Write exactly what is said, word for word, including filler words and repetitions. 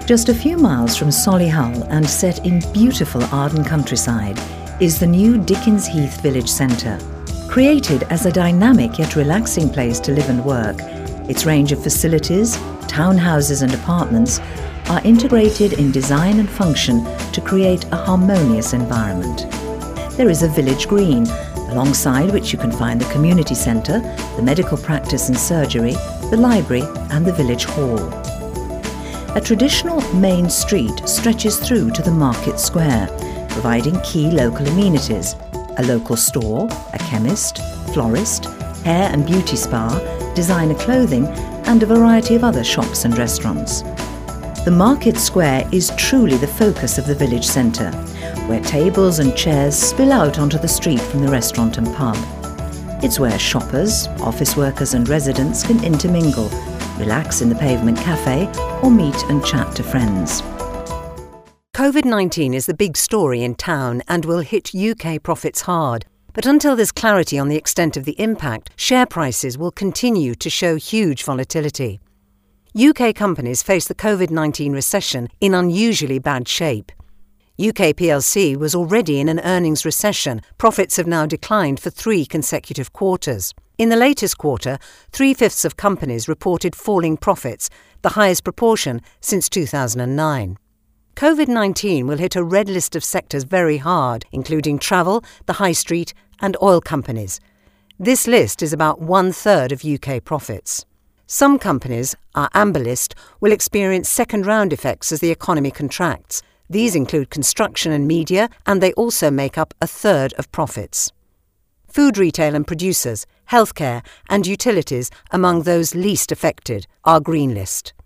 Just a few miles from Solihull and set in beautiful Arden countryside is the new Dickens Heath Village Centre. Created as a dynamic yet relaxing place to live and work, its range of facilities, townhouses and apartments are integrated in design and function to create a harmonious environment. There is a village green, alongside which you can find the community centre, the medical practice and surgery, the library and the village hall. A traditional main street stretches through to the market square, providing key local amenities: a local store, a chemist, florist, hair and beauty spa, designer clothing and a variety of other shops and restaurants. The market square is truly the focus of the village centre, where tables and chairs spill out onto the street from the restaurant and pub. It's where shoppers, office workers and residents can intermingle, relax in the pavement cafe or meet and chat to friends. COVID nineteen is the big story in town and will hit U K profits hard. But until there's clarity on the extent of the impact, share prices will continue to show huge volatility. U K companies face the COVID nineteen recession in unusually bad shape. U K P L C was already in an earnings recession. Profits have now declined for three consecutive quarters. In the latest quarter, three-fifths of companies reported falling profits, the highest proportion since two thousand nine. COVID nineteen will hit a red list of sectors very hard, including travel, the high street and oil companies. This list is about one-third of U K profits. Some companies, our amber list, will experience second-round effects as the economy contracts. These include construction and media, and they also make up a third of profits. Food retail and producers, healthcare and utilities among those least affected, our green list.